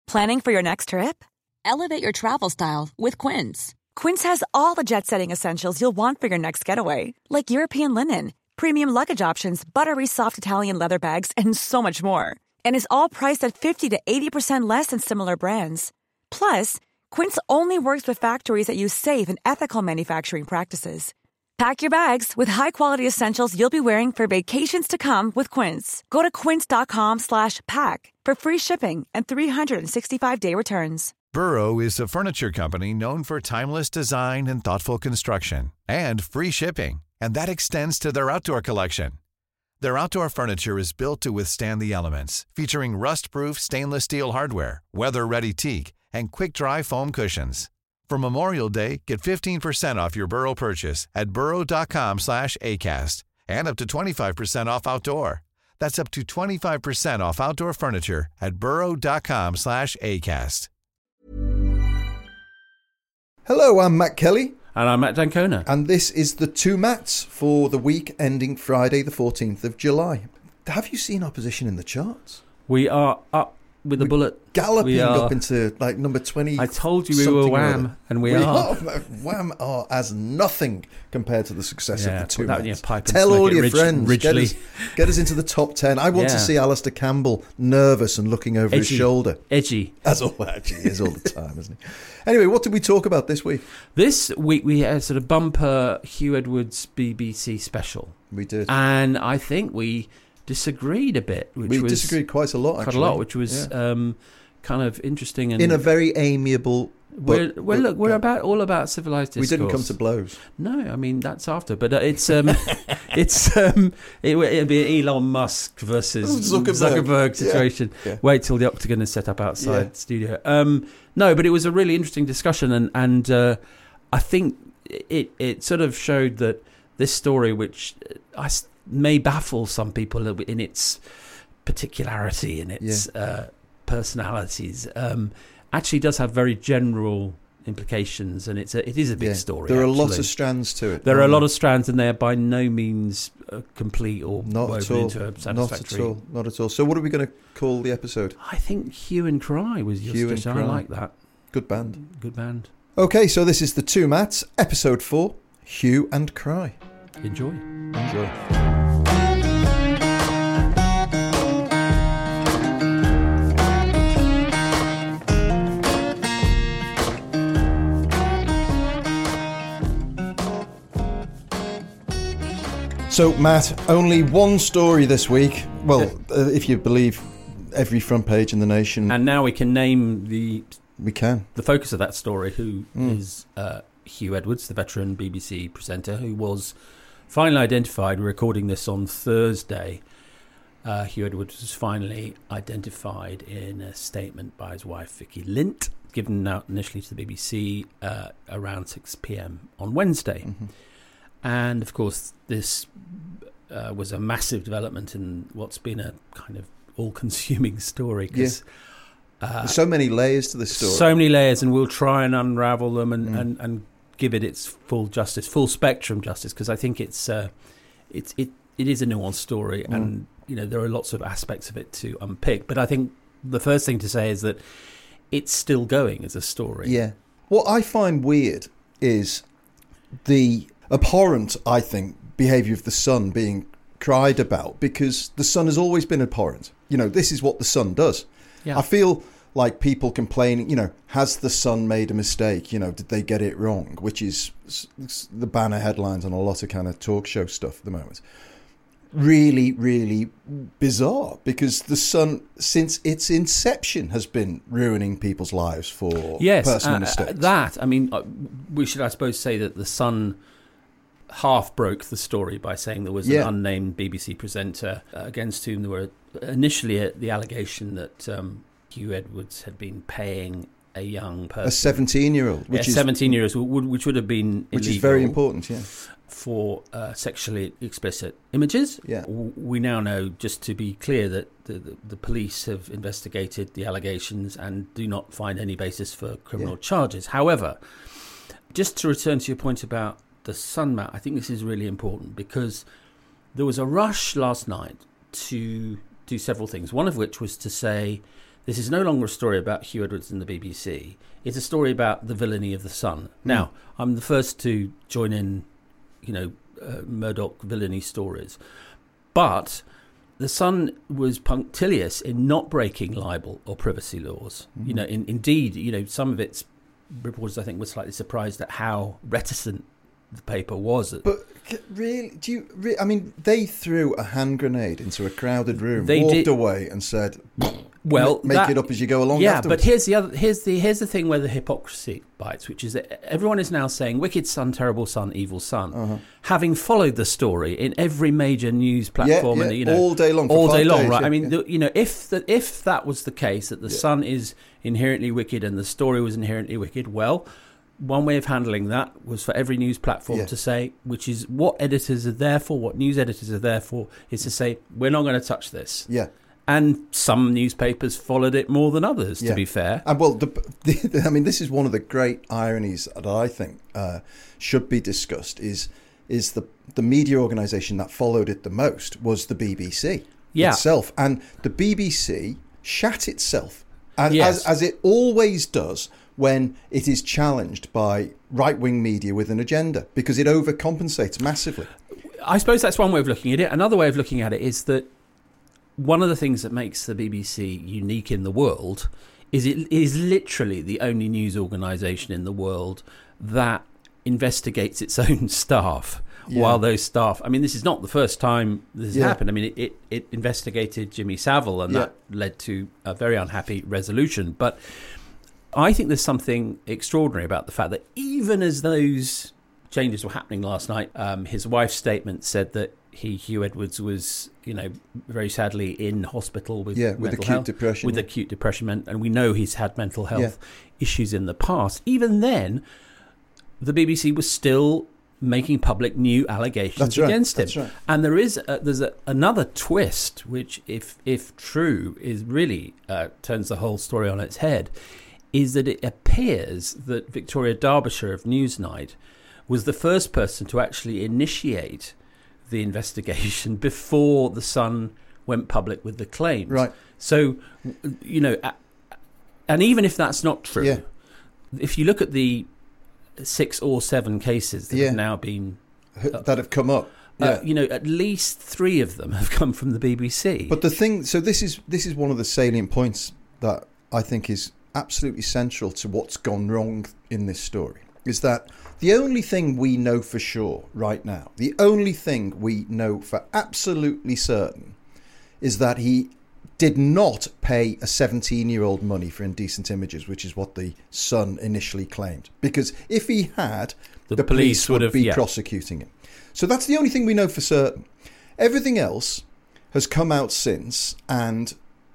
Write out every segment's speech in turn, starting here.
Planning for your next trip? Elevate your travel style with Quince. Quince has all the jet-setting essentials you'll want for your next getaway, like European linen, premium luggage options, buttery soft Italian leather bags, and so much more. And is all priced at 50 to 80% less than similar brands. Plus, Quince only works with factories that use safe and ethical manufacturing practices. Pack your bags with high-quality essentials you'll be wearing for vacations to come with Quince. Go to quince.com/pack for free shipping and 365-day returns. Burrow is a furniture company known for timeless design and thoughtful construction, and free shipping, and that extends to their outdoor collection. Their outdoor furniture is built to withstand the elements, featuring rust-proof stainless steel hardware, weather-ready teak, and quick-dry foam cushions. For Memorial Day, get 15% off your Burrow purchase at burrow.com/ACAST and up to 25% off outdoor. That's up to 25% off outdoor furniture at burrow.com/ACAST. Hello, I'm Matt Kelly. And I'm Matt Dancona. And this is the Two Matts for the week ending Friday the 14th of July. Have you seen opposition in the charts? We are up with a bullet. Galloping up into like number 20. I told you we were Wham, and we are. Wham are as nothing compared to the success of the Two Matts. Tell all your friends. Get us into the top 10. I want to see Alistair Campbell nervous and looking over his shoulder. Edgy. As all actually is all the time, isn't he? Anyway, what did we talk about this week? This week we had a sort of bumper Hugh Edwards BBC special. We did. And I think we disagreed a bit. We disagreed quite a lot, actually. Quite a lot, which was kind of interesting. And in a very amiable... We're all about civilized discourse. We didn't come to blows. No, I mean that's after, but it'd be Elon Musk versus Zuckerberg situation. Yeah. Wait till the Octagon is set up outside the studio. No, but it was a really interesting discussion, and I think it sort of showed that this story, which may baffle some people in its particularity and its personalities, actually does have very general implications, and it is a big story. There are lots of strands to it. There are a lot of strands, and they are by no means complete or woven into a satisfactory. Not at all. So what are we going to call the episode? I think Hue and Cry was your suggestion. I like that. Good band. Good band. Okay, so this is the Two Matts, episode 4, Hue and Cry. Enjoy. So, Matt, only one story this week. Well, if you believe every front page in the nation. And now we can name the focus of that story, who is Hugh Edwards, the veteran BBC presenter, who was finally identified. We're recording this on Thursday. Hugh Edwards was finally identified in a statement by his wife, Vicky Lint, given out initially to the BBC around 6 p.m. on Wednesday. Mm-hmm. And, of course, this was a massive development in what's been a kind of all-consuming story. Cause, there's so many layers to this story. So many layers, and we'll try and unravel them and give it its full justice, full spectrum justice, because I think it is a nuanced story, and there are lots of aspects of it to unpick. But I think the first thing to say is that it's still going as a story. Yeah. What I find weird is the abhorrent, I think, behaviour of the Sun being cried about, because the Sun has always been abhorrent. This is what the Sun does. Yeah. I feel like people complaining, has the Sun made a mistake? Did they get it wrong? Which is the banner headlines on a lot of kind of talk show stuff at the moment. Really, really bizarre, because the Sun, since its inception, has been ruining people's lives for personal mistakes. We should, I suppose, say that the Sun half broke the story by saying there was an unnamed BBC presenter against whom there were initially the allegation that Hugh Edwards had been paying a young person, a 17-year-old, which would have been illegal, which is very important, for sexually explicit images. Yeah. We now know, just to be clear, that the police have investigated the allegations and do not find any basis for criminal charges. However, just to return to your point about the Sun, Matt, I think this is really important, because there was a rush last night to do several things. One of which was to say this is no longer a story about Hugh Edwards and the BBC. It's a story about the villainy of the Sun. Now, I'm the first to join in, Murdoch villainy stories, but the Sun was punctilious in not breaking libel or privacy laws. Indeed, some of its reporters, I think, were slightly surprised at how reticent the paper was. But really, they threw a hand grenade into a crowded room, walked away, and said, "Well, make it up as you go along." Yeah, afterwards. but here's the thing where the hypocrisy bites, which is that everyone is now saying "wicked son, terrible son, evil son," having followed the story in every major news platform, and all day long, right? I mean, if that was the case, that the Sun is inherently wicked and the story was inherently wicked, well, one way of handling that was for every news platform to say, which is what editors are there for, what news editors are there for, is to say, we're not going to touch this. Yeah. And some newspapers followed it more than others, to be fair. And well, this is one of the great ironies that I think should be discussed, is the media organisation that followed it the most was the BBC itself. And the BBC shat itself, as it always does, when it is challenged by right-wing media with an agenda, because it overcompensates massively. I suppose that's one way of looking at it. Another way of looking at it is that one of the things that makes the BBC unique in the world is it is literally the only news organisation in the world that investigates its own staff. While those staff, this is not the first time this has happened. It investigated Jimmy Savile, and that led to a very unhappy resolution. But I think there's something extraordinary about the fact that even as those changes were happening last night, his wife's statement said that Hugh Edwards was, very sadly in hospital with acute depression, and we know he's had mental health issues in the past. Even then, the BBC was still making public new allegations against him. That's right. And there's another twist, which, if true, is really turns the whole story on its head, is that it appears that Victoria Derbyshire of Newsnight was the first person to actually initiate the investigation before the Sun went public with the claims. Right. So, and even if that's not true, if you look at the 6 or 7 cases that have now been that have come up, at least 3 of them have come from the BBC. But the thing, so this is one of the salient points that I think is absolutely central to what's gone wrong in this story, is that the only thing we know for sure right now, the only thing we know for absolutely certain, is that he did not pay a 17-year-old money for indecent images, which is what the Sun initially claimed. Because if he had, the police would be prosecuting him. So that's the only thing we know for certain. Everything else has come out since, and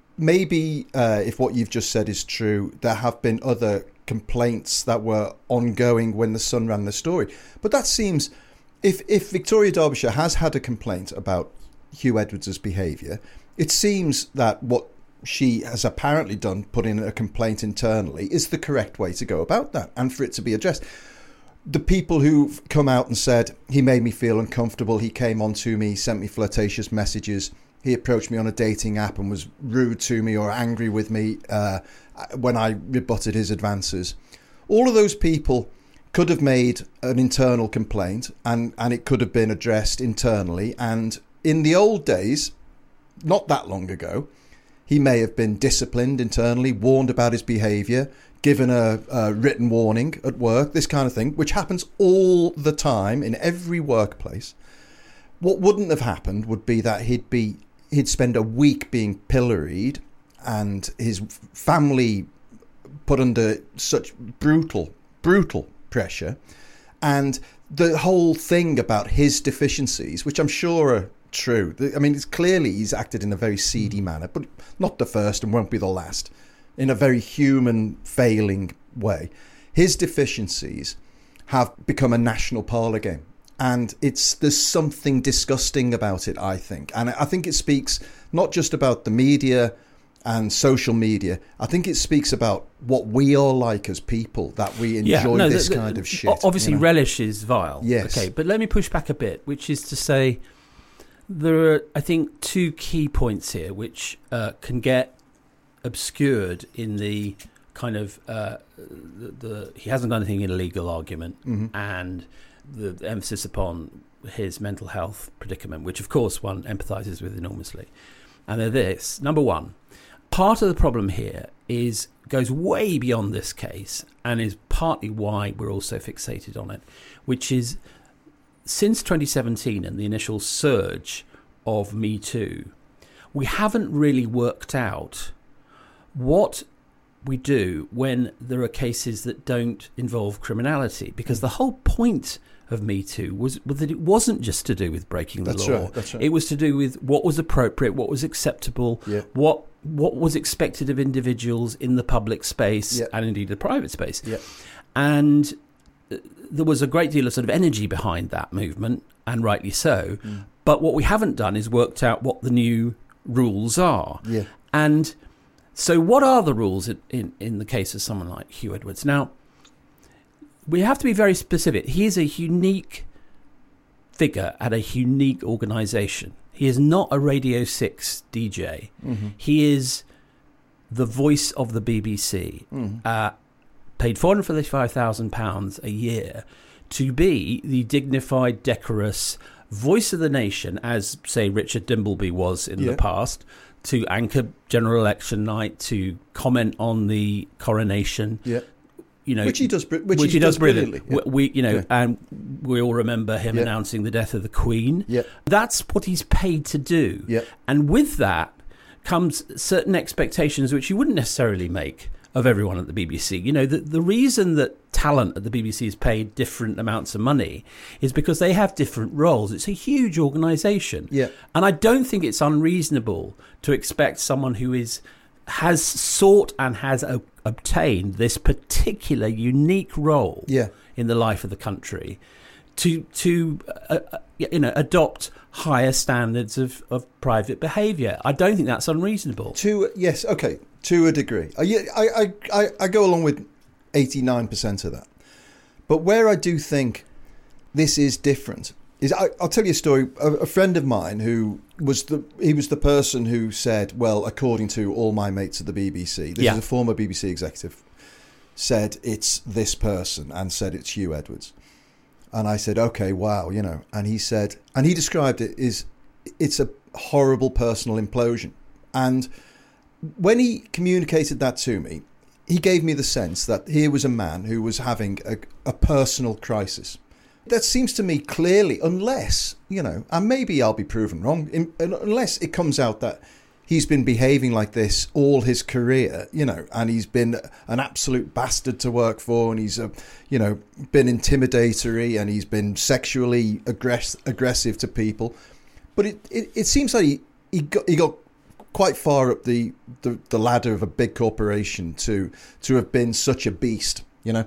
maybe if what you've just said is true, there have been other complaints that were ongoing when the Sun ran the story. But that seems, if Victoria Derbyshire has had a complaint about Hugh Edwards' behaviour, it seems that what she has apparently done, put in a complaint internally, is the correct way to go about that, and for it to be addressed. The people who've come out and said, he made me feel uncomfortable, he came on to me, sent me flirtatious messages, he approached me on a dating app and was rude to me or angry with me when I rebutted his advances. All of those people could have made an internal complaint, and it could have been addressed internally. And in the old days, not that long ago, he may have been disciplined internally, warned about his behaviour, given a written warning at work, this kind of thing, which happens all the time in every workplace. What wouldn't have happened would be that he'd spend a week being pilloried and his family put under such brutal pressure. And the whole thing about his deficiencies, which I'm sure are true. It's clearly he's acted in a very seedy manner, but not the first and won't be the last, in a very human, failing way. His deficiencies have become a national parlour game. And there's something disgusting about it, I think. And I think it speaks not just about the media and social media. I think it speaks about what we are like as people, that we enjoy this kind of shit. Obviously, relish is vile. Yes. Okay, but let me push back a bit, which is to say there are, I think, 2 key points here which can get obscured in the kind of he hasn't done anything illegal argument, and the emphasis upon his mental health predicament, which of course one empathises with enormously. And they're this: number one, part of the problem here goes way beyond this case, and is partly why we're all so fixated on it, which is since 2017 and the initial surge of Me Too, we haven't really worked out what we do when there are cases that don't involve criminality, because the whole point of Me Too was that it wasn't just to do with breaking the law. That's right. It was to do with what was appropriate, what was acceptable, what was expected of individuals in the public space and indeed the private space. And there was a great deal of sort of energy behind that movement, and rightly so. But what we haven't done is worked out what the new rules are. And so what are the rules in the case of someone like Hugh Edwards? Now, we have to be very specific. He is a unique figure at a unique organisation. He is not a Radio 6 DJ. He is the voice of the BBC, paid £435,000 a year to be the dignified, decorous voice of the nation, as, say, Richard Dimbleby was in the past, to anchor general election night, to comment on the coronation. Which he does brilliantly. And we all remember him announcing the death of the Queen. That's what he's paid to do. And with that comes certain expectations which you wouldn't necessarily make of everyone at the BBC. You know, the reason that talent at the BBC is paid different amounts of money is because they have different roles. It's a huge organisation. And I don't think it's unreasonable to expect someone who has sought and has obtained this particular unique role in the life of the country to adopt higher standards of private behaviour. I don't think that's unreasonable. To a degree. I go along with 89% of that. But where I do think this is different is I'll tell you a story. A friend of mine who was the person who said, well, according to all my mates at the BBC, this is a former BBC executive, said it's this person and said it's Hugh Edwards. And I said, okay, wow, and he said, and he described it as it's a horrible personal implosion. And when he communicated that to me, he gave me the sense that here was a man who was having a personal crisis. That seems to me clearly, unless, and maybe I'll be proven wrong, unless it comes out that he's been behaving like this all his career, and he's been an absolute bastard to work for, and he's, been intimidatory, and he's been sexually aggressive to people. But it seems like he got quite far up the ladder of a big corporation to have been such a beast,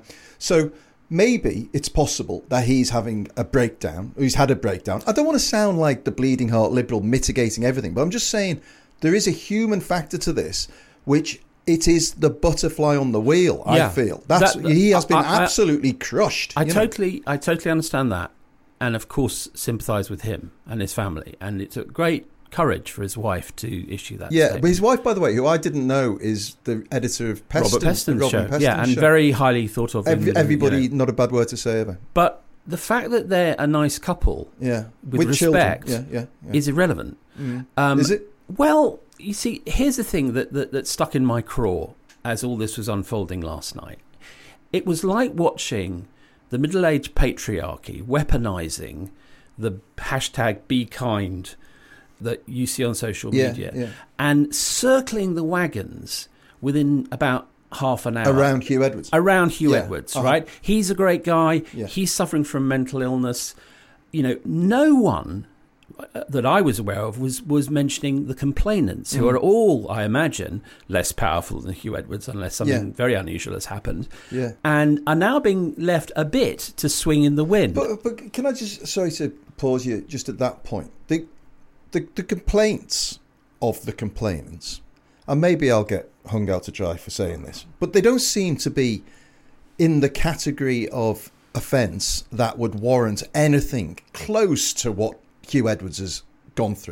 So maybe it's possible that he's having a breakdown, or he's had a breakdown. I don't want to sound like the bleeding heart liberal mitigating everything, but I'm just saying there is a human factor to this, which it is the butterfly on the wheel, I feel. He has been absolutely crushed. I totally understand that, and of course sympathise with him and his family, and it took great courage for his wife to issue that statement. But his wife, by the way, who I didn't know, is the editor of Peston, Robert Peston's show. And show. Very highly thought of. Everybody, not a bad word to say ever. But the fact that they're a nice couple, with respect, is irrelevant. Is it? Well, you see, here's the thing that stuck in my craw as all this was unfolding last night. It was like watching the middle-aged patriarchy weaponising the hashtag Be Kind that you see on social media and circling the wagons within about half an hour. Around Hugh Edwards. Right? He's a great guy. He's suffering from mental illness. No one that I was aware of was mentioning the complainants, who are all, I imagine, less powerful than Hugh Edwards, unless something very unusual has happened, and are now being left a bit to swing in the wind. But can I just, sorry to pause you just at that point. The complaints of the complainants, and maybe I'll get hung out to dry for saying this, but they don't seem to be in the category of offence that would warrant anything close to what Hugh Edwards has gone through.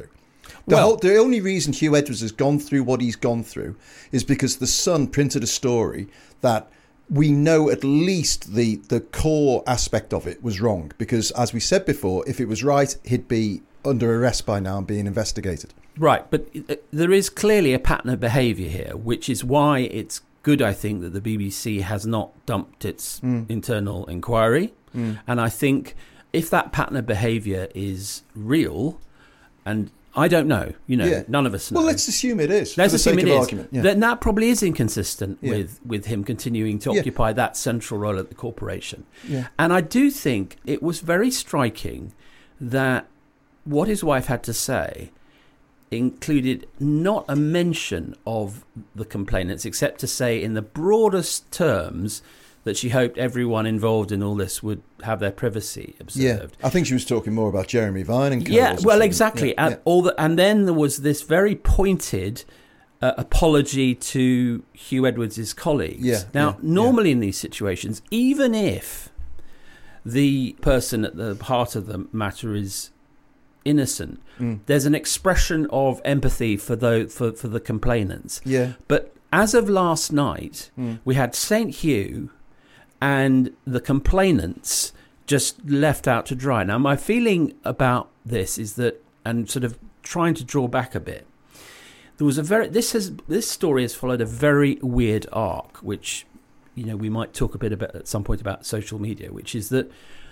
The only reason Hugh Edwards has gone through what he's gone through is because the Sun printed a story that we know at least the core aspect of it was wrong. Because, as we said before, if it was right, he'd be under arrest by now and being investigated. Right, but there is clearly a pattern of behaviour here, which is why it's good, I think, that the BBC has not dumped its internal inquiry. And I think if that pattern of behaviour is real, and I don't know, none of us know. Well, let's assume it is. Let's assume it is. Argument. Yeah. Then that probably is inconsistent with him continuing to occupy that central role at the corporation. Yeah. And I do think it was very striking that what his wife had to say included not a mention of the complainants, except to say in the broadest terms that she hoped everyone involved in all this would have their privacy observed. Yeah, I think she was talking more about Jeremy Vine and yeah, well, exactly. And then there was this very pointed apology to Hugh Edwards' colleagues. Normally in these situations, even if the person at the heart of the matter is innocent, there's an expression of empathy for the complainants. Yeah. But as of last night, we had St. Hugh and the complainants just left out to dry. Now, my feeling about this is that, and sort of trying to draw back a bit, there was this story has followed a very weird arc, which we might talk a bit about at some point about social media, which is that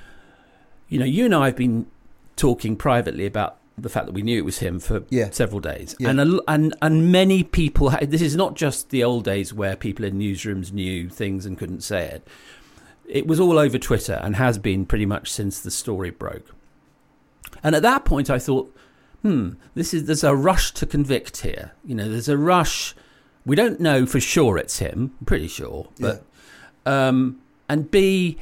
you and I have been talking privately about the fact that we knew it was him for several days. Yeah. And many people, this is not just the old days where people in newsrooms knew things and couldn't say it. It was all over Twitter and has been pretty much since the story broke. And at that point I thought, there's a rush to convict here. There's a rush. We don't know for sure it's him. I'm pretty sure. But, and B,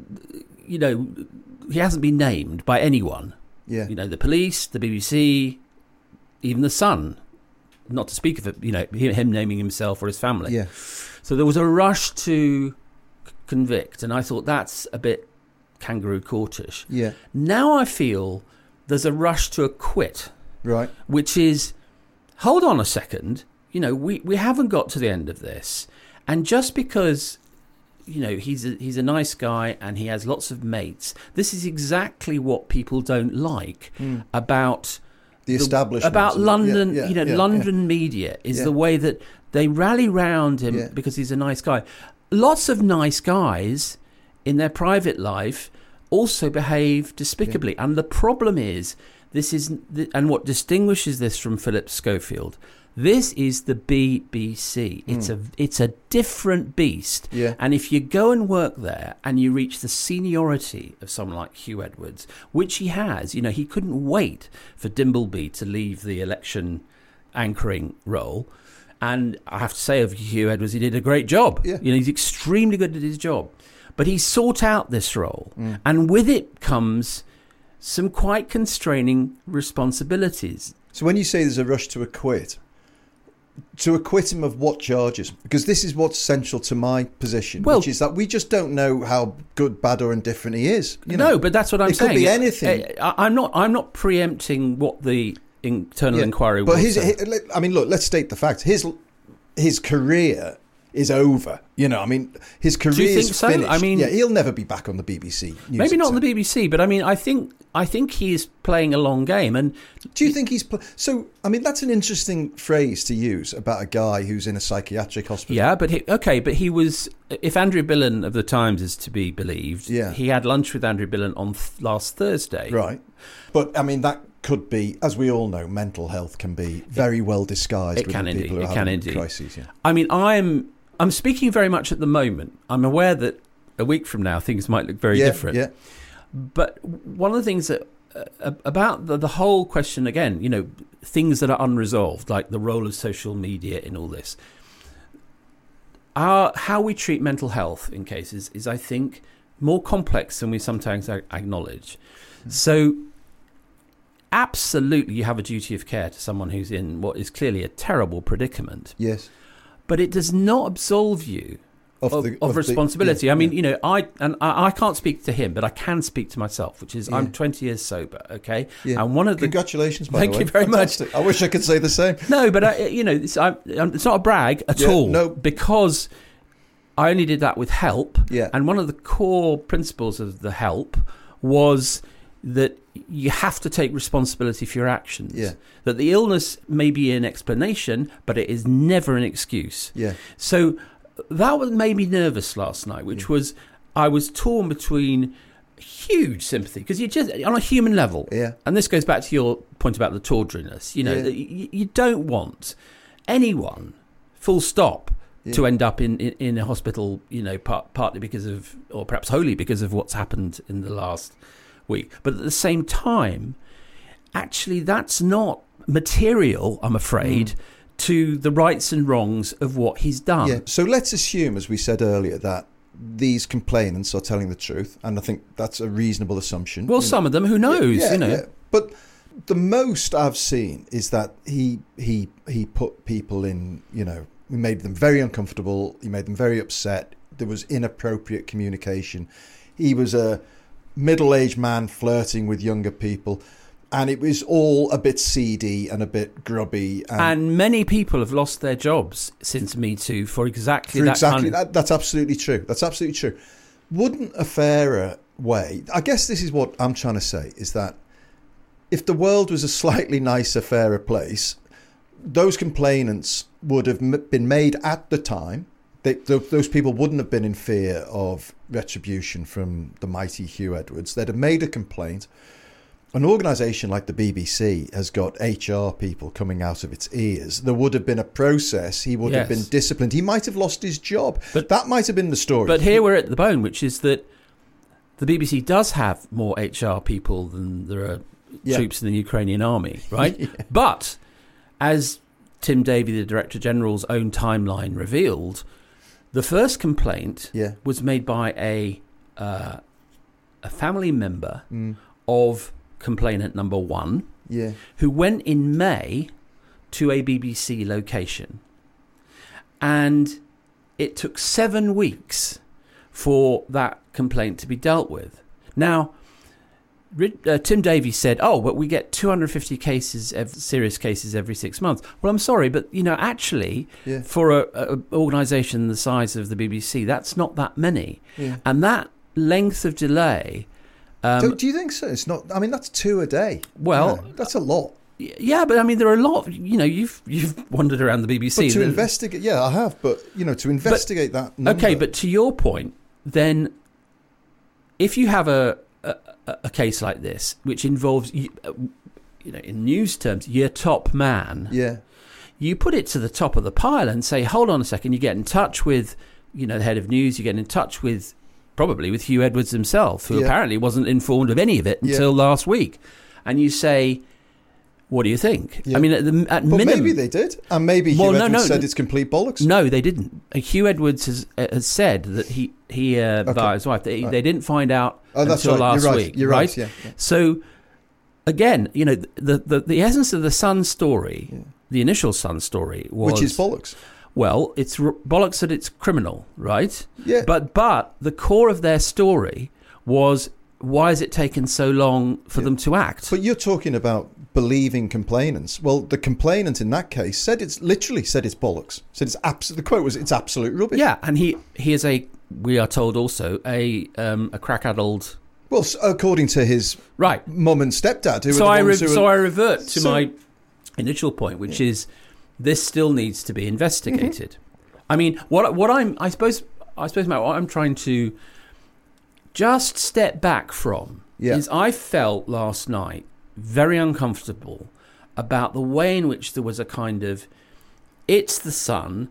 he hasn't been named by anyone. Yeah. The police, the BBC, even the Sun, not to speak of it, him naming himself or his family. Yeah. So there was a rush to convict, and I thought that's a bit kangaroo courtish. Yeah. Now I feel there's a rush to acquit. Right. Which is, hold on a second, we haven't got to the end of this. And just because he's a nice guy and he has lots of mates, this is exactly what people don't like about the establishment, about London. London media is the way that they rally round him because he's a nice guy. Lots of nice guys in their private life also behave despicably, and the problem is and what distinguishes this from Philip Schofield. This is the BBC. It's a different beast. Yeah. And if you go and work there and you reach the seniority of someone like Hugh Edwards, which he has, he couldn't wait for Dimbleby to leave the election anchoring role. And I have to say of Hugh Edwards, he did a great job. Yeah. He's extremely good at his job. But he sought out this role. And with it comes some quite constraining responsibilities. So when you say there's a rush to acquit him of what charges? Because this is what's central to my position, which is that we just don't know how good, bad or indifferent he is. No, but that's what I'm saying. It could be anything. I'm not preempting what the internal inquiry will say. Look, let's state the fact. His career is over. His career is so? finished. He'll never be back on the BBC. Maybe not on the BBC, but I think he's playing a long game. And do you think he's that's an interesting phrase to use about a guy who's in a psychiatric hospital. Yeah, but he was. If Andrew Billen of the Times is to be believed, he had lunch with Andrew Billen on last Thursday. Right, but that could be, as we all know, mental health can be very well disguised. It can indeed. People who are having crises. Yeah. I'm speaking very much at the moment. I'm aware that a week from now things might look very different. Yeah. But one of the things that about the whole question again, things that are unresolved, like the role of social media in all this, how we treat mental health in cases is, I think, more complex than we sometimes acknowledge. So absolutely you have a duty of care to someone who's in what is clearly a terrible predicament. Yes. But it does not absolve you of responsibility. I mean, I can't speak to him, but I can speak to myself, which is I'm 20 years sober. Okay, and one of the congratulations, by the way. Thank you very much. I wish I could say the same. No, but it's not a brag at all. No, because I only did that with help. Yeah, and one of the core principles of the help was that you have to take responsibility for your actions. Yeah. That the illness may be an explanation, but it is never an excuse. Yeah. So that made me nervous last night, which was I was torn between huge sympathy because you just on a human level. Yeah. And this goes back to your point about the tawdriness. You don't want anyone, full stop, to end up in a hospital. Partly because of, or perhaps wholly because of what's happened in the last week. But at the same time, actually, that's not material, I'm afraid, to the rights and wrongs of what he's done. Yeah. So let's assume, as we said earlier, that these complainants are telling the truth, and I think that's a reasonable assumption. Well, some of them, who knows? Yeah. But the most I've seen is that he put people in. He made them very uncomfortable. He made them very upset. There was inappropriate communication. He was a middle-aged man flirting with younger people, and it was all a bit seedy and a bit grubby. And many people have lost their jobs since Me Too for exactly that. That's absolutely true. That's absolutely true. Wouldn't a fairer way? I guess this is what I'm trying to say, is that if the world was a slightly nicer, fairer place, those complainants would have been made at the time. Those people wouldn't have been in fear of retribution from the mighty Hugh Edwards. They'd have made a complaint. An organisation like the BBC has got HR people coming out of its ears. There would have been a process. He would have been disciplined. He might have lost his job. But that might have been the story. But here we're at the bone, which is that the BBC does have more HR people than there are troops in the Ukrainian army, right? But as Tim Davie, the Director General's own timeline revealed, the first complaint was made by a family member of complainant number one, who went in May to a BBC location. And it took 7 weeks for that complaint to be dealt with. Now, Tim Davie said, but we get 250 cases, serious cases every 6 months. Well, I'm sorry, but, actually, for an organisation the size of the BBC, that's not that many. Yeah. And that length of delay... do you think so? It's not... I mean, that's 2 a day. Well... that's a lot. Yeah, but I mean, there are a lot of... you've wandered around the BBC. But to investigate... Yeah, I have. But, to investigate that number... Okay, but to your point, then, if you have a case like this, which involves, in news terms, your top man, you put it to the top of the pile and say, hold on a second, you get in touch with, the head of news, you get in touch with, probably with Hugh Edwards himself, who apparently wasn't informed of any of it until last week. And you say, what do you think? I mean, at minimum... maybe they did. And maybe Hugh Edwards said it's complete bollocks. No, they didn't. Hugh Edwards has said that he by his wife, they didn't find out until last week. You're right. Yeah. So, again, the essence of the Sun story, the initial Sun story was... Which is bollocks. Well, it's bollocks that it's criminal, right? Yeah. But the core of their story was, why has it taken so long for them to act? But you're talking about believing complainants. Well, the complainant in that case said it's bollocks. Said the quote was, it's absolute rubbish. Yeah, and he is we are told also, a crack-addled... Well, according to his mum and stepdad. So I revert to my initial point, which is this still needs to be investigated. I mean, I suppose what I'm trying to just step back from is I felt last night very uncomfortable about the way in which there was a kind of, it's the Sun,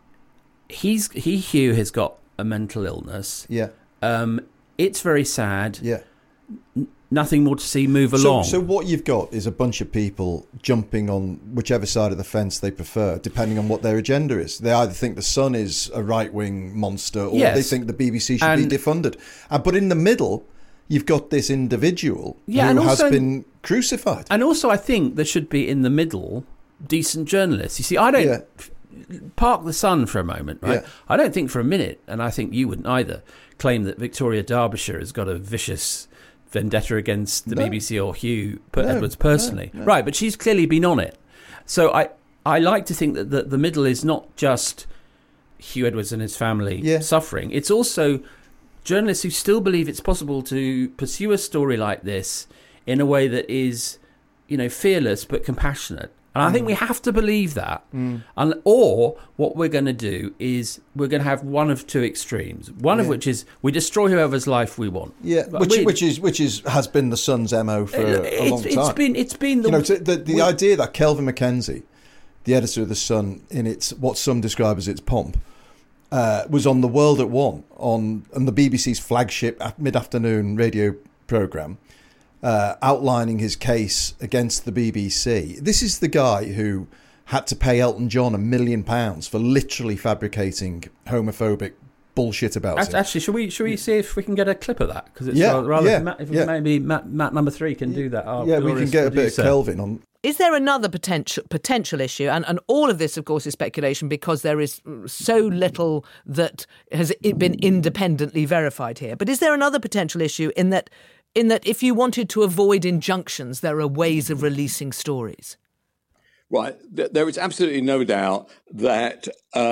Hugh has got a mental illness. Yeah. It's very sad. Yeah. Nothing more to see, move along. So what you've got is a bunch of people jumping on whichever side of the fence they prefer, depending on what their agenda is. They either think the Sun is a right-wing monster, or they think the BBC should be defunded. But in the middle, you've got this individual who has been crucified. And also, I think there should be in the middle decent journalists. You see, I don't... park the Sun for a moment, right? Yeah. I don't think for a minute, and I think you wouldn't either, claim that Victoria Derbyshire has got a vicious vendetta against the BBC or Hugh Edwards personally. No. Right, but she's clearly been on it. So I like to think that the middle is not just Hugh Edwards and his family suffering. It's also journalists who still believe it's possible to pursue a story like this in a way that is, fearless but compassionate. And I think we have to believe that. Or what we're going to do is we're going to have one of two extremes. One of which is we destroy whoever's life we want. Yeah, which has been the Sun's MO for a long time. It's been the idea that Kelvin Mackenzie, the editor of the Sun, in what some describe as its pomp, was on The World at One on the BBC's flagship mid-afternoon radio programme, outlining his case against the BBC. This is the guy who had to pay Elton John £1 million for literally fabricating homophobic bullshit about him. Actually, should we see if we can get a clip of that? Because it's maybe Matt number 3 can do that. We can get a bit of Kelvin on. Is there another potential issue? And all of this, of course, is speculation because there is so little that has been independently verified here. But is there another potential issue in that if you wanted to avoid injunctions, there are ways of releasing stories? Right. There is absolutely no doubt that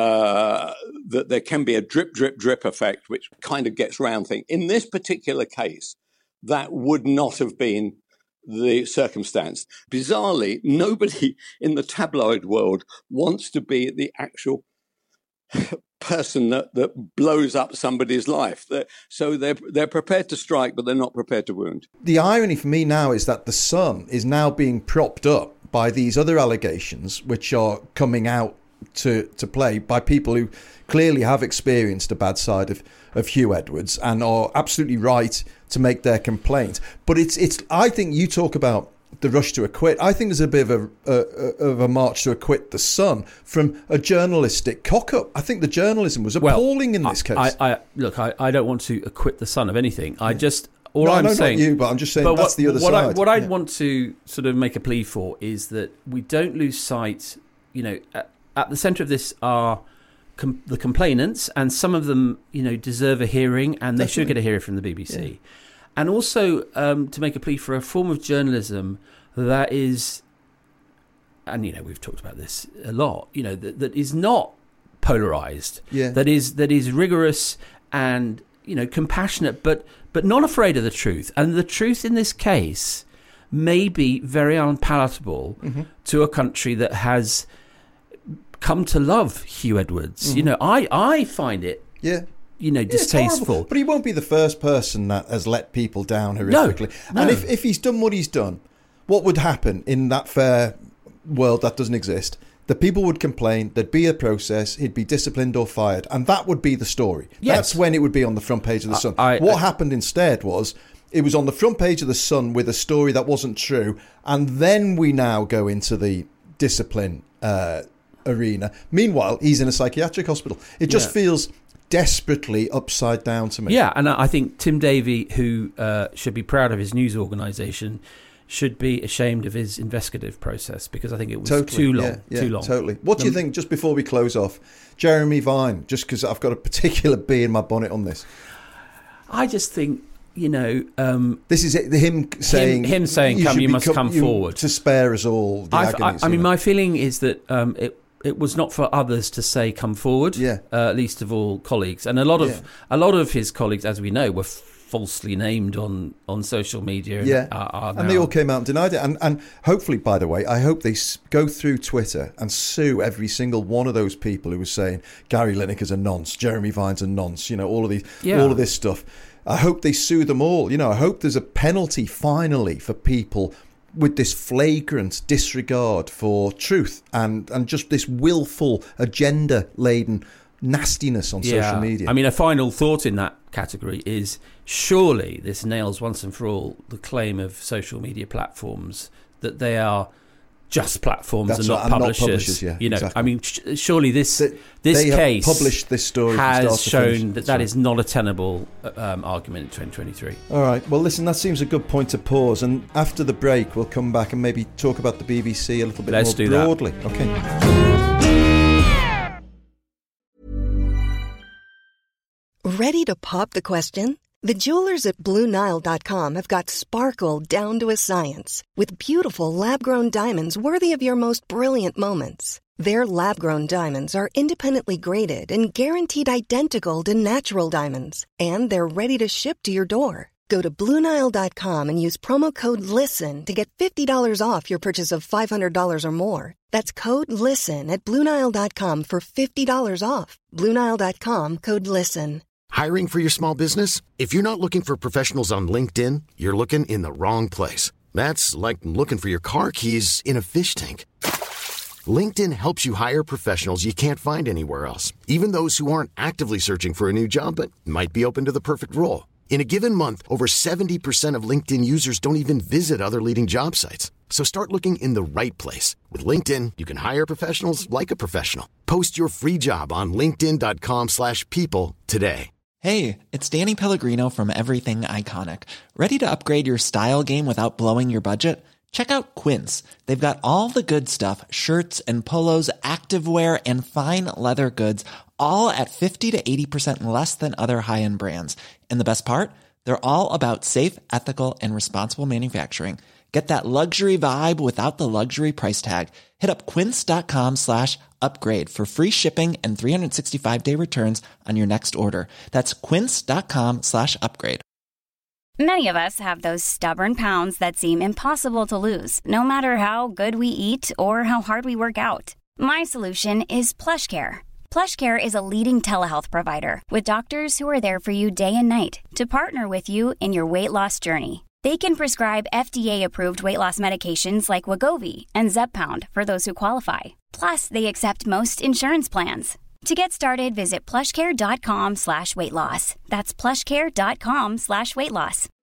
that there can be a drip, drip, drip effect, which kind of gets round things. In this particular case, that would not have been the circumstance. Bizarrely, nobody in the tabloid world wants to be the actual person that blows up somebody's life. So they're prepared to strike, but they're not prepared to wound. The irony for me now is that the Sun is now being propped up by these other allegations, which are coming out to play by people who clearly have experienced a bad side of Hugh Edwards and are absolutely right to make their complaint. But it's I think you talk about the rush to acquit. I think there's a bit of a march to acquit the Sun from a journalistic cock-up. I think the journalism was appalling in this case. I don't want to acquit the Sun of anything. I'm saying, not you, but I'm just saying that's the other side. What I'd want to sort of make a plea for is that we don't lose sight. At the centre of this are the complainants, and some of them, deserve a hearing, and they should get a hearing from the BBC. Yeah. And also to make a plea for a form of journalism that is, and we've talked about this a lot, that is not polarised, that is rigorous and compassionate, but not afraid of the truth. And the truth in this case may be very unpalatable to a country that has come to love Hugh Edwards. I find it distasteful. But he won't be the first person that has let people down horrifically. No. And if he's done what he's done, what would happen in that fair world that doesn't exist? The people would complain, there'd be a process, he'd be disciplined or fired, and that would be the story. Yes. That's when it would be on the front page of the Sun. What happened instead was it was on the front page of the Sun with a story that wasn't true, and then we now go into the discipline arena. Meanwhile, he's in a psychiatric hospital. It just feels desperately upside down to me. Yeah, and I think Tim Davie, who should be proud of his news organisation, should be ashamed of his investigative process, because I think it was too long. Totally. What do you think, just before we close off, Jeremy Vine, just because I've got a particular bee in my bonnet on this? I just think, this is him saying, you must come forward to spare us all the agonies. My feeling is that it was not for others to say come forward, least of all colleagues, and a lot of his colleagues, as we know, were falsely named on social media. And they all came out and denied it. And hopefully, by the way, I hope they go through Twitter and sue every single one of those people who was saying Gary Lineker's a nonce, Jeremy Vine's a nonce, all of this stuff. I hope they sue them all. I hope there's a penalty finally for people with this flagrant disregard for truth and just this willful agenda-laden nastiness on social media. I mean, a final thought in that category is surely this nails once and for all the claim of social media platforms that they are just platforms and not publishers. Exactly. I mean, surely this case published this story has shown that is not a tenable argument in 2023. All right. Well, listen, that seems a good point to pause. And after the break, we'll come back and maybe talk about the BBC a little bit more broadly. That. Okay. Ready to pop the question? The jewelers at BlueNile.com have got sparkle down to a science with beautiful lab-grown diamonds worthy of your most brilliant moments. Their lab-grown diamonds are independently graded and guaranteed identical to natural diamonds, and they're ready to ship to your door. Go to BlueNile.com and use promo code LISTEN to get $50 off your purchase of $500 or more. That's code LISTEN at BlueNile.com for $50 off. BlueNile.com, code LISTEN. Hiring for your small business? If you're not looking for professionals on LinkedIn, you're looking in the wrong place. That's like looking for your car keys in a fish tank. LinkedIn helps you hire professionals you can't find anywhere else, even those who aren't actively searching for a new job but might be open to the perfect role. In a given month, over 70% of LinkedIn users don't even visit other leading job sites. So start looking in the right place. With LinkedIn, you can hire professionals like a professional. Post your free job on linkedin.com/people today. Hey, it's Danny Pellegrino from Everything Iconic. Ready to upgrade your style game without blowing your budget? Check out Quince. They've got all the good stuff, shirts and polos, activewear, and fine leather goods, all at 50 to 80% less than other high-end brands. And the best part? They're all about safe, ethical, and responsible manufacturing. Get that luxury vibe without the luxury price tag. Hit up quince.com/upgrade for free shipping and 365-day returns on your next order. That's quince.com/upgrade. Many of us have those stubborn pounds that seem impossible to lose, no matter how good we eat or how hard we work out. My solution is PlushCare. PlushCare is a leading telehealth provider with doctors who are there for you day and night to partner with you in your weight loss journey. They can prescribe FDA-approved weight loss medications like Wegovy and Zepbound for those who qualify. Plus, they accept most insurance plans. To get started, visit plushcare.com/weightloss. That's plushcare.com/weightloss.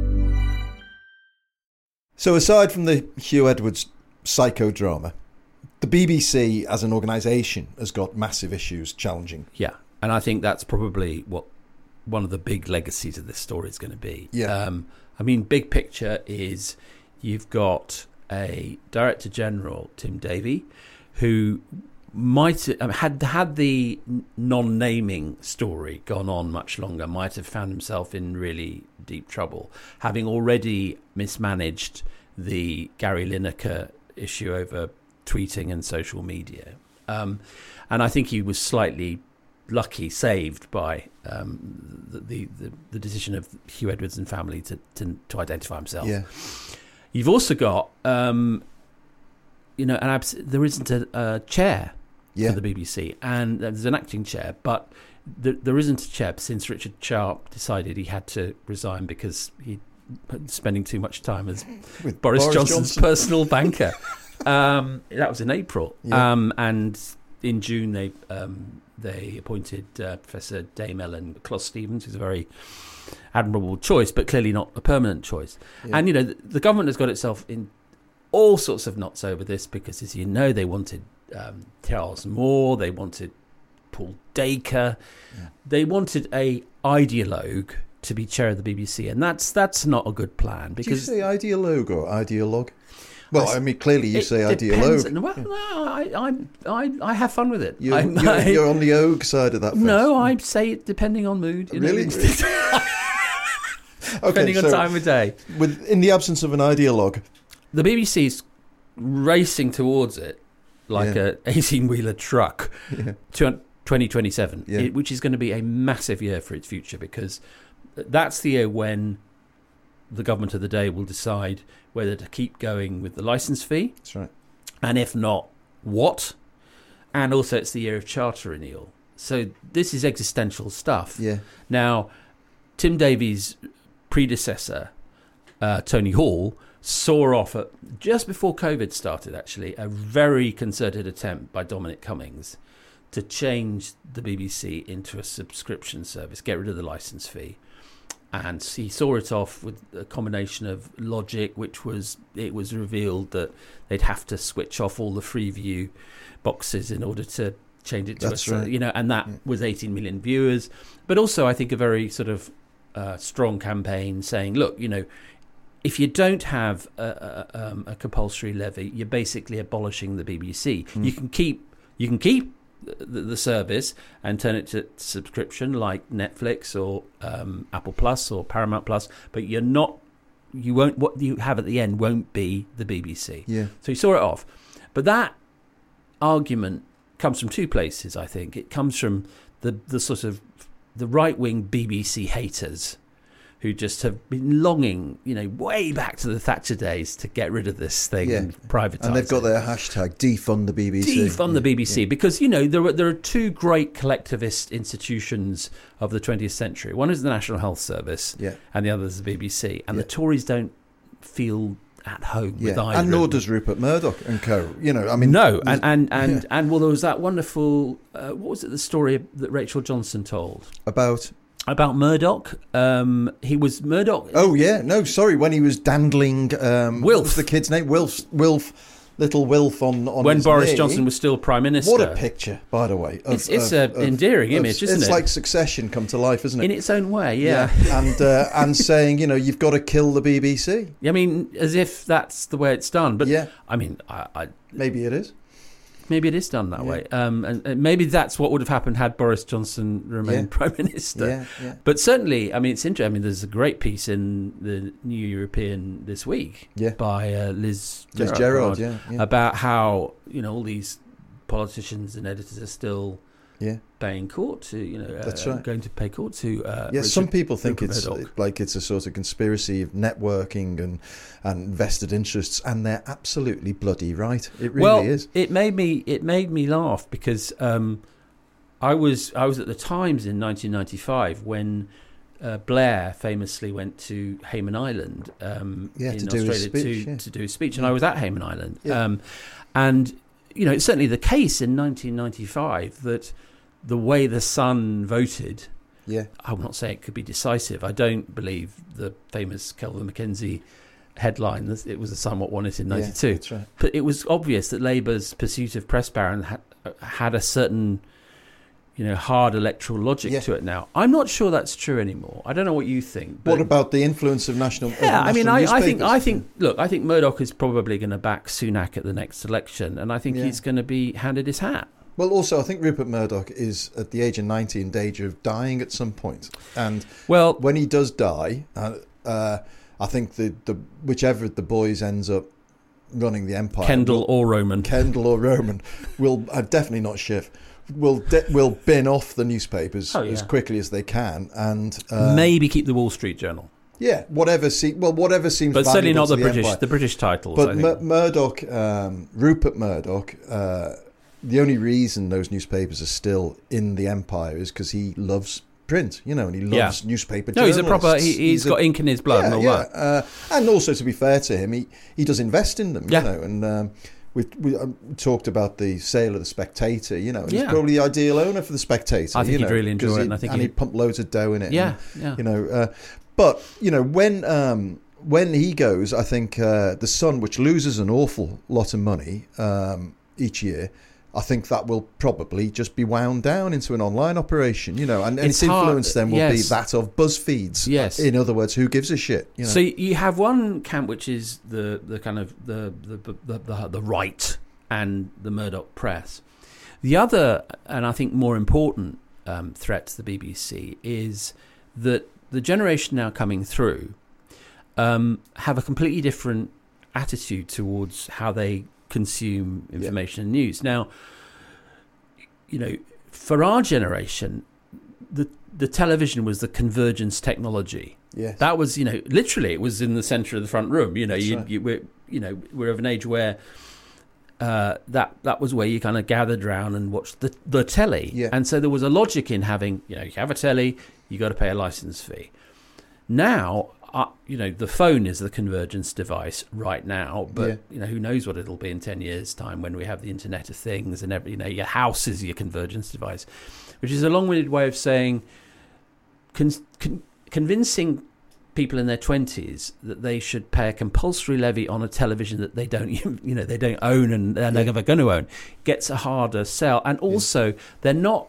So aside from the Hugh Edwards psychodrama, the BBC as an organisation has got massive issues challenging. Yeah, and I think that's probably what one of the big legacies of this story is going to be. Yeah. I mean, big picture is you've got a Director General, Tim Davie, who might had the non-naming story gone on much longer, might have found himself in really deep trouble, having already mismanaged the Gary Lineker issue over tweeting and social media. And I think he was slightly lucky, saved by the decision of Hugh Edwards and family to identify himself. Yeah. You've also got, there isn't a chair for the BBC, and there's an acting chair, but there isn't a chair since Richard Sharp decided he had to resign because he'd been spending too much time as with Boris Johnson's personal banker. That was in April, and in June they appointed Professor Dame Ellen Closs-Stevens, who's a very admirable choice, but clearly not a permanent choice. Yeah. And the government has got itself in all sorts of knots over this because, as you know, they wanted Charles Moore, they wanted Paul Dacre, they wanted a ideologue to be chair of the BBC, and that's not a good plan. Because do you say ideologue or ideologue? Well, I mean, clearly you say ideologue. Well, no, I have fun with it. You're on the ogue side of that fence. No, I say it depending on mood. Really? Depending on time of day. In the absence of an ideologue, the BBC's racing towards it like a 18-wheeler truck to 2027, which is going to be a massive year for its future, because that's the year when the government of the day will decide whether to keep going with the licence fee. That's right. And if not, what? And also it's the year of charter renewal. So this is existential stuff. Yeah. Now, Tim Davie's predecessor, Tony Hall, saw off just before COVID started, actually, a very concerted attempt by Dominic Cummings to change the BBC into a subscription service, get rid of the licence fee. And he saw it off with a combination of logic, it was revealed that they'd have to switch off all the Freeview boxes in order to change it to and that was 18 million viewers. But also, I think, a very sort of strong campaign saying, look, if you don't have a compulsory levy, you're basically abolishing the BBC. You can keep the service and turn it to subscription like Netflix or Apple Plus or Paramount Plus, but you won't. What you have at the end won't be the BBC. Yeah. So you saw it off, but that argument comes from two places. I think it comes from the sort of the right-wing BBC haters who just have been longing, way back to the Thatcher days to get rid of this thing and privatise. And they've got their hashtag defund the BBC. Defund the BBC because there are two great collectivist institutions of the 20th century. One is the National Health Service, and the other is the BBC. And the Tories don't feel at home with either. And nor does Rupert Murdoch and co. No, and well, there was that wonderful what was it? The story that Rachel Johnson told about Murdoch. He was Murdoch. Oh yeah, no, sorry. When he was dandling, what was the kid's name? Little Wilf on when his Boris knee. Johnson was still Prime Minister. What a picture, by the way. It's an endearing image, isn't it? It's like Succession come to life, isn't it? In its own way, yeah. And saying, you've got to kill the BBC. I mean, as if that's the way it's done. But I mean, maybe it is. Maybe it is done that way. And maybe that's what would have happened had Boris Johnson remained Prime Minister. Yeah. But certainly, I mean, it's interesting. I mean, there's a great piece in the New European this week by Liz Gerard about how, all these politicians and editors are still paying court to, that's right. going to pay court to some people think it's Murdoch. like it's a sort of conspiracy of networking and vested interests, and they're absolutely bloody right. It really is. It made me laugh because I was at the Times in 1995 when Blair famously went to Hayman Island in Australia to do a speech, and I was at Hayman Island. And it's certainly the case in 1995 that the way the Sun voted, I will not say it could be decisive. I don't believe the famous Kelvin McKenzie headline that it was the Sun what won it in 92. That's right. But it was obvious that Labour's pursuit of press baron had a certain hard electoral logic to it now. I'm not sure that's true anymore. I don't know what you think. What about the influence of national? I think Murdoch is probably going to back Sunak at the next election, and I think he's going to be handed his hat. Well, also, I think Rupert Murdoch is at the age of 90 in danger of dying at some point, and when he does die, I think the whichever the boys ends up running the empire, Kendall or Roman, will definitely not Schiff. Will bin off the newspapers as quickly as they can, and maybe keep the Wall Street Journal. Yeah, whatever seems. But certainly not the British titles. But Murdoch, Rupert Murdoch, the only reason those newspapers are still in the empire is because he loves print, and he loves newspaper journalists. He's a proper. He's got ink in his blood and all that. And also, to be fair to him, he does invest in them. And. We talked about the sale of the Spectator, and he's probably the ideal owner for the Spectator. I think he'd really enjoy it, and he'd pump loads of dough in it. But when he goes, I think the Sun, which loses an awful lot of money each year, I think that will probably just be wound down into an online operation, and its influence then will be that of BuzzFeed's. Yes. In other words, who gives a shit? So you have one camp which is the kind of the right and the Murdoch press. The other, and I think more important threat to the BBC is that the generation now coming through have a completely different attitude towards how they consume information and news. Now, for our generation, the television was the convergence technology. Yes. That was, literally it was in the centre of the front room. We're of an age where that was where you kind of gathered around and watched the telly. Yeah. And so there was a logic in having, you have a telly, you got to pay a license fee. Now, the phone is the convergence device right now, but who knows what it'll be in 10 years' time when we have the Internet of Things and your house is your convergence device, which is a long-winded way of saying convincing people in their 20s that they should pay a compulsory levy on a television that they don't they don't own and they're never going to own gets a harder sell. And also they're not,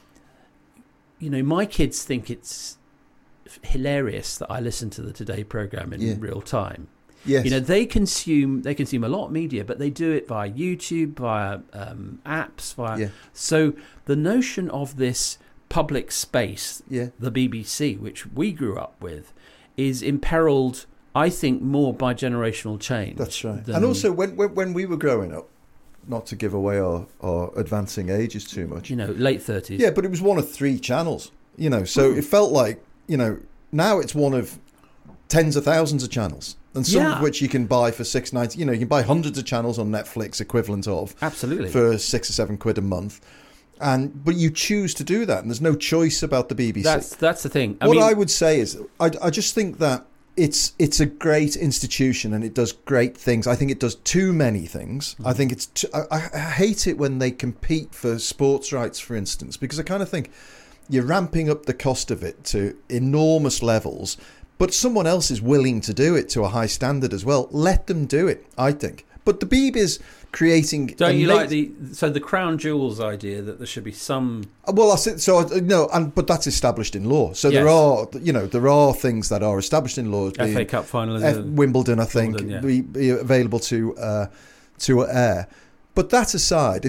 my kids think it's hilarious that I listen to the Today programme in real time. Yes. You know, they consume a lot of media, but they do it via YouTube, via apps, So the notion of this public space, the BBC, which we grew up with, is imperiled, I think, more by generational change. That's right. And also, when we were growing up, not to give away our advancing ages too much, you know, late 30s. Yeah, but it was one of 3 channels. You know, so it felt like, you know, now it's one of tens of thousands of channels, and some of which you can buy for $6.90. You know, you can buy hundreds of channels on Netflix, equivalent of absolutely for £6 or £7 a month, but you choose to do that, and there's no choice about the BBC. That's the thing. I would say is, I just think that it's a great institution and it does great things. I think it does too many things. I think I hate it when they compete for sports rights, for instance, because I kind of think you're ramping up the cost of it to enormous levels. But someone else is willing to do it to a high standard as well. Let them do it, I think. But the Beeb is creating... Don't you like the crown jewels idea that there should be some... Well, but that's established in law. So there are things that are established in law. FA Cup final, Wimbledon, I think, be available to air. But that aside, if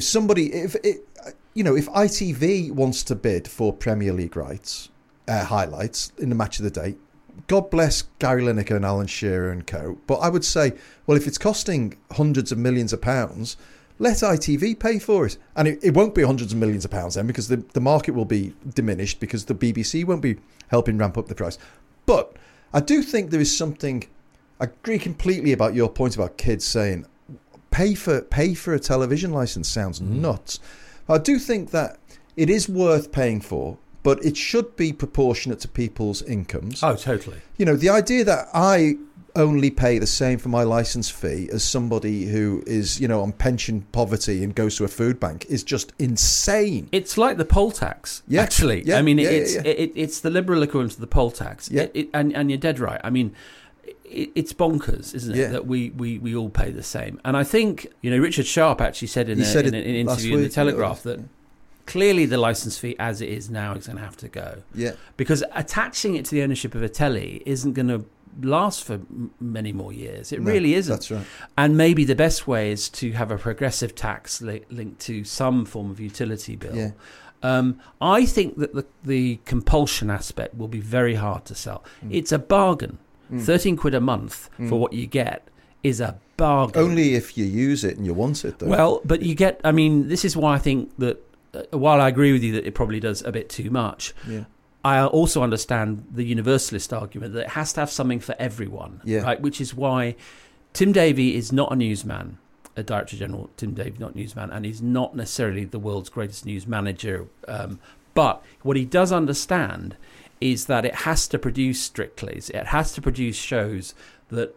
ITV wants to bid for Premier League rights, highlights in the match of the day, God bless Gary Lineker and Alan Shearer and co. But I would say, well, if it's costing hundreds of millions of pounds, let ITV pay for it. And it won't be hundreds of millions of pounds then, because the market will be diminished, because the BBC won't be helping ramp up the price. But I do think there is something... I agree completely about your point about kids saying, pay for a television license sounds nuts. I do think that it is worth paying for, but it should be proportionate to people's incomes. Oh, totally. You know, the idea that I only pay the same for my license fee as somebody who is, you know, on pension poverty and goes to a food bank is just insane. It's like the poll tax, actually. Yeah, I mean, it's the Liberal equivalent to the poll tax. Yeah. And you're dead right. I mean, it's bonkers, isn't it, that we all pay the same. And I think, you know, Richard Sharp actually said in an interview in The Telegraph that clearly the licence fee as it is now is going to have to go. Yeah. Because attaching it to the ownership of a telly isn't going to last for many more years. It really isn't. That's right. And maybe the best way is to have a progressive tax linked to some form of utility bill. Yeah. I think that the compulsion aspect will be very hard to sell. It's a bargain. £13 a month for what you get is a bargain. Only if you use it and you want it, though. Well, but you get... I mean, this is why I think that while I agree with you that it probably does a bit too much, I also understand the universalist argument that it has to have something for everyone, right? Which is why Tim Davie is not a newsman, a Director General, Tim Davie, not newsman, and he's not necessarily the world's greatest news manager. But what he does understand is that it has to produce Strictlys, it has to produce shows that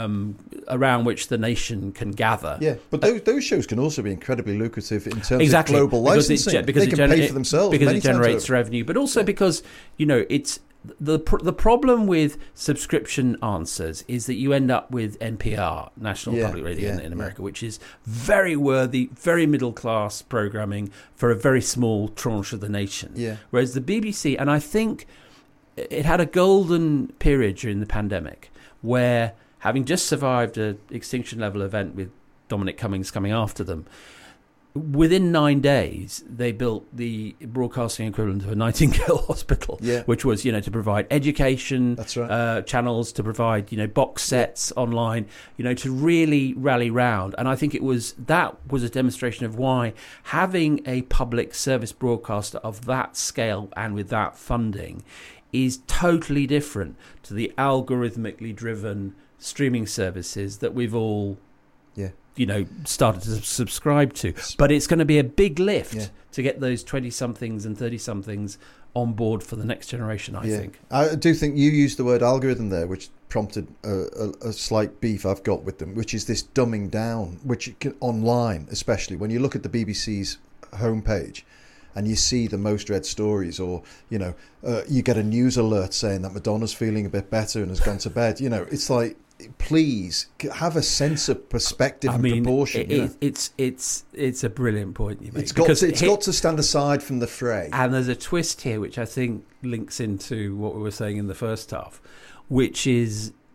around which the nation can gather. Yeah, but those shows can also be incredibly lucrative in terms of global licensing. Because they can pay for themselves. Because it generates revenue, but also because, you know, it's the problem with subscription answers is that you end up with NPR, National Public Radio in America, which is very worthy, very middle-class programming for a very small tranche of the nation. Yeah. Whereas the BBC, and I think it had a golden period during the pandemic where, having just survived an extinction level event with Dominic Cummings coming after them, within 9 days they built the broadcasting equivalent of a Nightingale Hospital, which was, you know, to provide education channels, to provide, you know, box sets online, you know, to really rally round. And I think that was a demonstration of why having a public service broadcaster of that scale and with that funding is totally different to the algorithmically driven streaming services that we've all, you know, started to subscribe to. But it's going to be a big lift to get those 20-somethings and 30-somethings on board for the next generation, I think. I do think you used the word algorithm there, which prompted a slight beef I've got with them, which is this dumbing down, which online, especially when you look at the BBC's homepage and you see the most read stories, or, you know, you get a news alert saying that Madonna's feeling a bit better and has gone to bed. You know, it's like, please have a sense of perspective and proportion. It's a brilliant point you make. It's got to stand aside from the fray. And there's a twist here which I think links into what we were saying in the first half, which is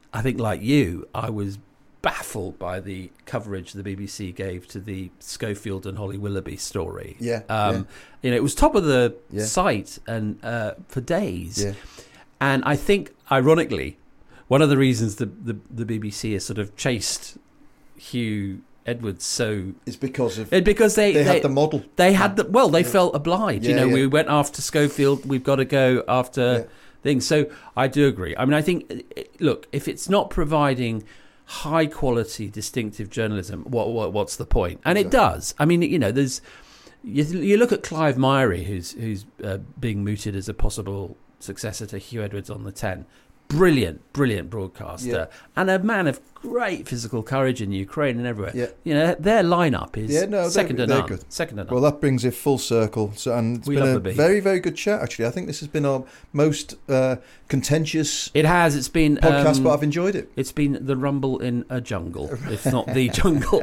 I think, like you, I was baffled by the coverage the BBC gave to the Schofield and Holly Willoughby story. It was top of the site and for days. Yeah. And I think, ironically, one of the reasons the BBC has sort of chased Hugh Edwards is because they had the model. They had they felt obliged. We went after Schofield. We've got to go after things. So I do agree. I mean, I think, look, if it's not providing high quality, distinctive journalism, what's the point? And it does. I mean, there's you look at Clive Myrie, who's being mooted as a possible successor to Hugh Edwards on the 10. Brilliant broadcaster, and a man of great physical courage in Ukraine and everywhere. Yeah. Their lineup is second to none. Good. Second to none. Well, that brings it full circle. And it's been a very, very good chat. Actually, I think this has been our most contentious. It has. It's been podcast, but I've enjoyed it. It's been the rumble in a jungle, if not the jungle.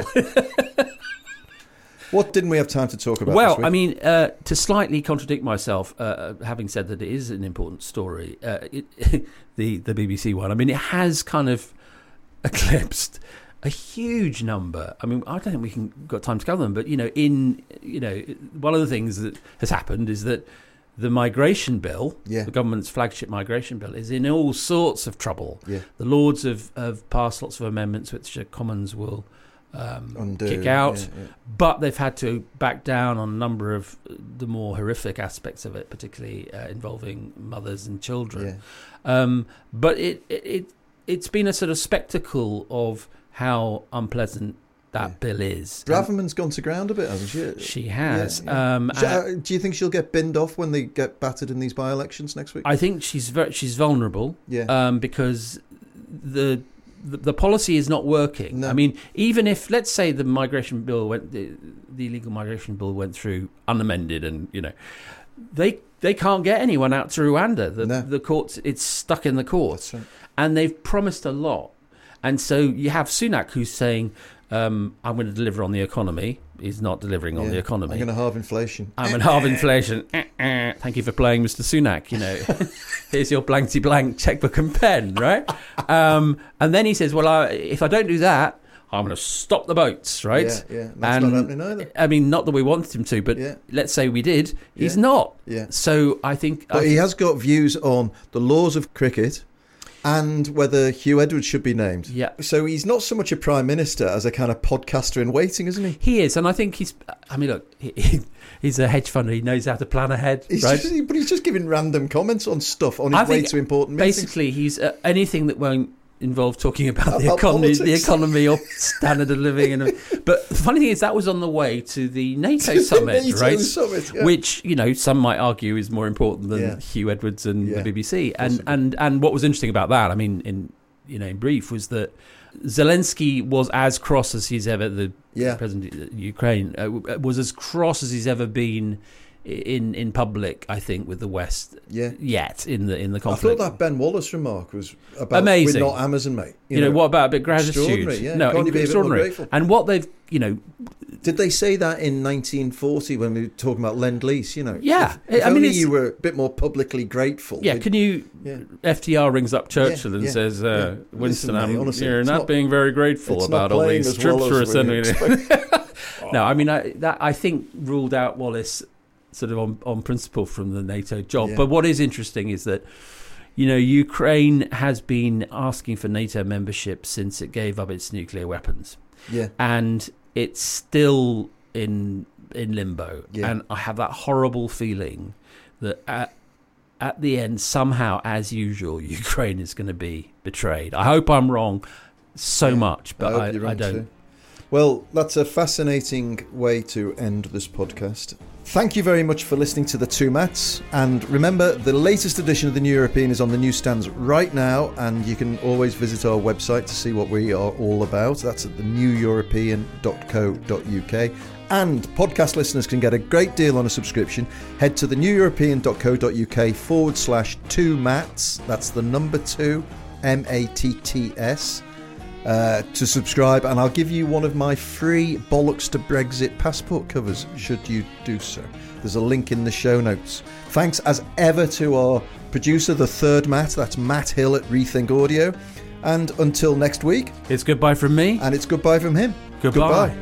What didn't we have time to talk about? Well, I mean, to slightly contradict myself, having said that it is an important story, the BBC one. I mean, it has kind of eclipsed a huge number. I mean, I don't think we've got time to cover them, but one of the things that has happened is that the migration bill, the government's flagship migration bill, is in all sorts of trouble. Yeah. The Lords have passed lots of amendments which the Commons will kick out, but they've had to back down on a number of the more horrific aspects of it, particularly involving mothers and children. But it's been a sort of spectacle of how unpleasant that bill is. Braverman's gone to ground a bit, hasn't she? She has. Do you think she'll get binned off when they get battered in these by-elections next week? I think she's vulnerable. Because the policy is not working. No. I mean, even if, let's say, the migration bill the illegal migration bill went through unamended, and they can't get anyone out to Rwanda. The courts, it's stuck in the courts, right. And they've promised a lot. And so you have Sunak, who's saying, I'm going to deliver on the economy. He's not delivering on the economy. I'm going to halve inflation. I'm going to halve inflation. Thank you for playing Mr. Sunak. Here's your blankety blank checkbook and pen, right? And then he says, well, if I don't do that, I'm going to stop the boats, right? Yeah. That's not happening either. I mean, not that we wanted him to, but let's say we did. He's not. Yeah. So I think... But he has got views on the laws of cricket and whether Hugh Edwards should be named. Yeah. So he's not so much a prime minister as a kind of podcaster in waiting, isn't he? He is, and I think he's a hedge funder. He knows how to plan ahead, right? But he's just giving random comments on stuff on his way to important meetings. Basically, he's anything that won't involve talking about the economy or standard of living. But the funny thing is, that was on the way to the NATO summit, right? Which, some might argue is more important than Hugh Edwards and the BBC. And what was interesting about that, I mean, in brief, was that Zelensky was as cross as he's ever, the president of Ukraine, was as cross as he's ever been in public, I think, with the West yet in the conflict. I thought that Ben Wallace remark was about amazing. We're not Amazon, mate. What about a bit of gratitude? Extraordinary, No, can't you be extraordinary. A bit more grateful? And what they've, Did they say that in 1940 when we were talking about Lend-Lease? Yeah. If only you were a bit more publicly grateful. Yeah, FDR rings up Churchill and says, Winston, you're not being very grateful about all these troops we're sending. No, I mean, I think ruled out Wallace sort of on principle from the NATO job. But what is interesting is that, Ukraine has been asking for NATO membership since it gave up its nuclear weapons. Yeah. And it's still in limbo. Yeah. And I have that horrible feeling that at the end, somehow, as usual, Ukraine is going to be betrayed. I hope I'm wrong so much, but I don't. Too. Well, that's a fascinating way to end this podcast. Thank you very much for listening to The Two Matts. And remember, the latest edition of The New European is on the newsstands right now, and you can always visit our website to see what we are all about. That's at theneweuropean.co.uk. And podcast listeners can get a great deal on a subscription. Head to theneweuropean.co.uk/2Matts. That's the number 2, MATTS. To subscribe, and I'll give you one of my free Bollocks to Brexit passport covers should you do so. There's a link in the show notes. Thanks as ever to our producer, the third Matt, that's Matt Hill at Rethink Audio, And until next week, it's goodbye from me. And it's goodbye from him. Goodbye.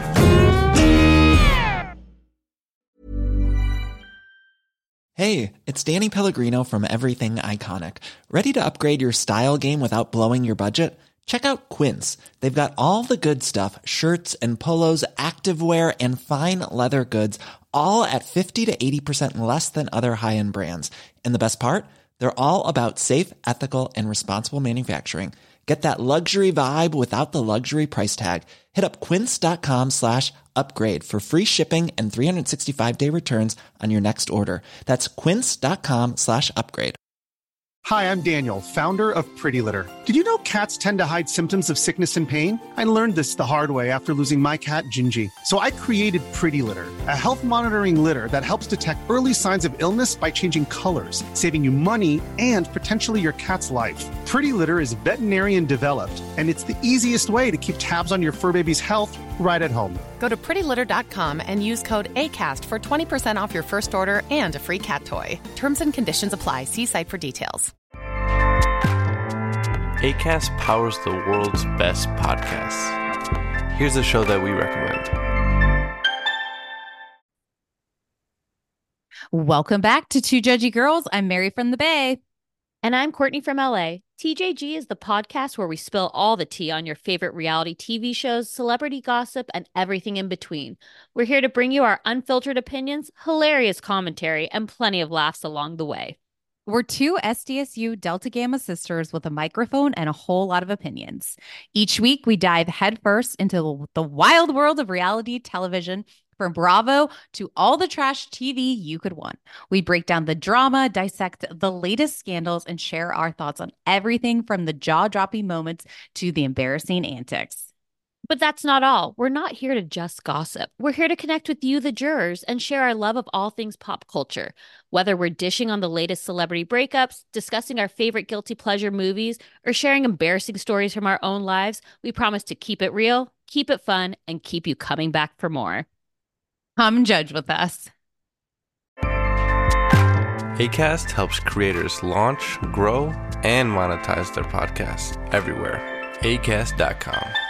Hey, it's Danny Pellegrino from Everything Iconic. Ready to upgrade your style game without blowing your budget? Check out Quince. They've got all the good stuff, shirts and polos, activewear, and fine leather goods, all at 50 to 80% less than other high-end brands. And the best part? They're all about safe, ethical, and responsible manufacturing. Get that luxury vibe without the luxury price tag. Hit up quince.com/upgrade for free shipping and 365-day returns on your next order. That's quince.com/upgrade. Hi, I'm Daniel, founder of Pretty Litter. Did you know cats tend to hide symptoms of sickness and pain? I learned this the hard way after losing my cat, Gingy. So I created Pretty Litter, a health monitoring litter that helps detect early signs of illness by changing colors, saving you money and potentially your cat's life. Pretty Litter is veterinarian developed, and it's the easiest way to keep tabs on your fur baby's health right at home. Go to prettylitter.com and use code ACAST for 20% off your first order and a free cat toy. Terms and conditions apply. See site for details. Acast powers the world's best podcasts. Here's a show that we recommend. Welcome back to Two Judgy Girls. I'm Mary from the Bay. And I'm Courtney from LA. TJG is the podcast where we spill all the tea on your favorite reality TV shows, celebrity gossip, and everything in between. We're here to bring you our unfiltered opinions, hilarious commentary, and plenty of laughs along the way. We're two SDSU Delta Gamma sisters with a microphone and a whole lot of opinions. Each week, we dive headfirst into the wild world of reality television, from Bravo to all the trash TV you could want. We break down the drama, dissect the latest scandals, and share our thoughts on everything from the jaw-dropping moments to the embarrassing antics. But that's not all. We're not here to just gossip. We're here to connect with you, the jurors, and share our love of all things pop culture. Whether we're dishing on the latest celebrity breakups, discussing our favorite guilty pleasure movies, or sharing embarrassing stories from our own lives, we promise to keep it real, keep it fun, and keep you coming back for more. Come judge with us. Acast helps creators launch, grow, and monetize their podcasts everywhere. Acast.com.